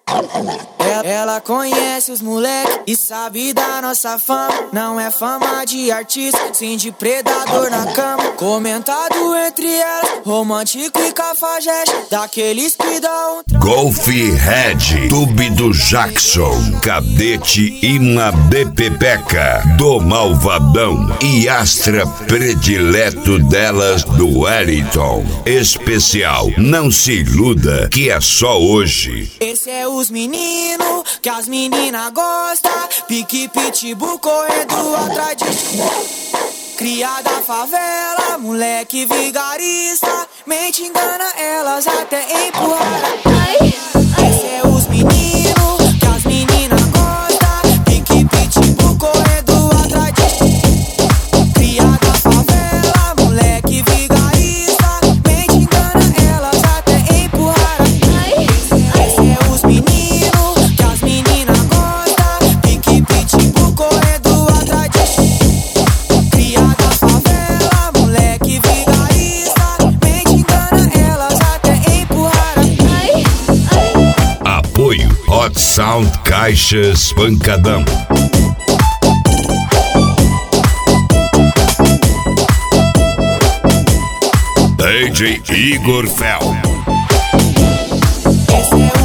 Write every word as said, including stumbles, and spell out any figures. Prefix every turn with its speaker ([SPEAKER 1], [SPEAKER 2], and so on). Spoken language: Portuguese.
[SPEAKER 1] Ela, ela conhece os moleque e sabe da nossa fama. Não é fama de artista, sim de predador na cama. Comentado entre elas, romântico e cafajeste, daqueles que dão um
[SPEAKER 2] Golf Red, Tube do Jackson, Cadete Ima B Pepeca, do Malvadão e Astra predileto delas do Wellington. Especial, não se iluda que é só hoje.
[SPEAKER 1] Esse é os meninos que as meninas gostam, pique pitbull correndo atrás de cria da favela, moleque vigarista, mente engana elas até empurrar. Esse é os meninos que as meninas gostam, pique pitbull correndo atrás de cria da favela, moleque vigarista, mente engana elas até empurrar. Esse é os meninos que as meninas gostam, pique pitbull correndo atrás de
[SPEAKER 2] Hot Sound Caixas Pancadão. D J Igor Fel.